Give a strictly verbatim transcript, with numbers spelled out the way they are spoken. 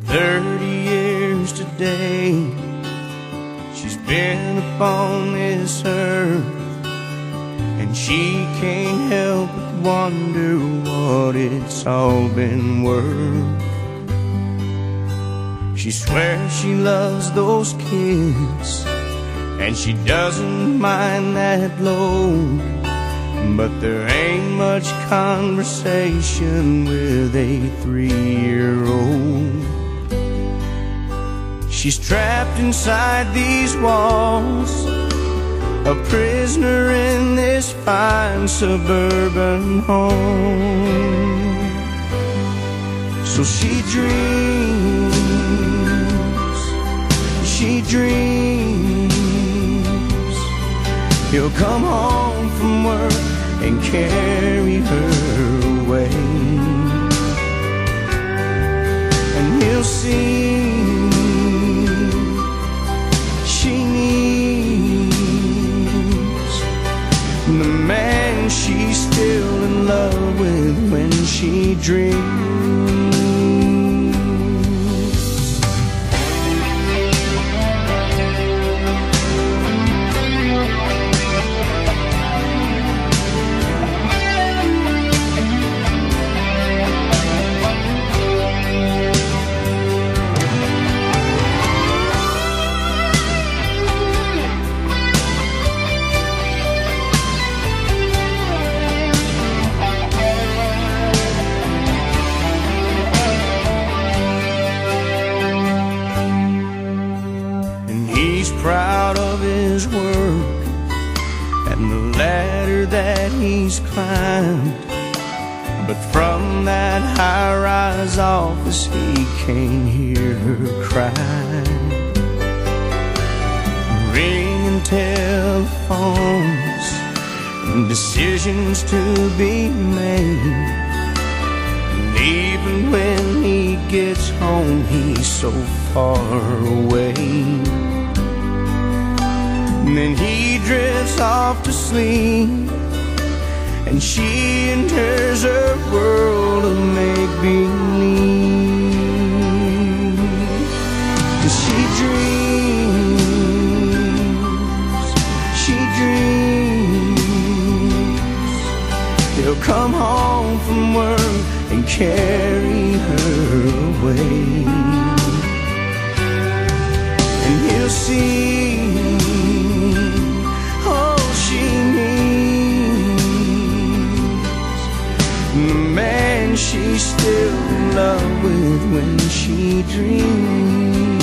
Thirty years today she's been upon this earth, and she can't help but wonder what it's all been worth. She swears she loves those kids, and she doesn't mind that load, but there ain't much conversation with a three-year-old. She's trapped inside these walls, a prisoner in this fine suburban home. So she dreams, she dreams he'll come home from work and carry her away, and he'll see she needs the man she's still in love with when she dreams. Proud of his work and the ladder that he's climbed, but from that high-rise office he can't hear her cry. Ringing telephones and decisions to be made, and even when he gets home he's so far away. And then he drifts off to sleep, and she enters her world of make-believe. 'Cause she dreams, she dreams he'll come home from work and carry her away, and he'll see she's still in love with when she dreams.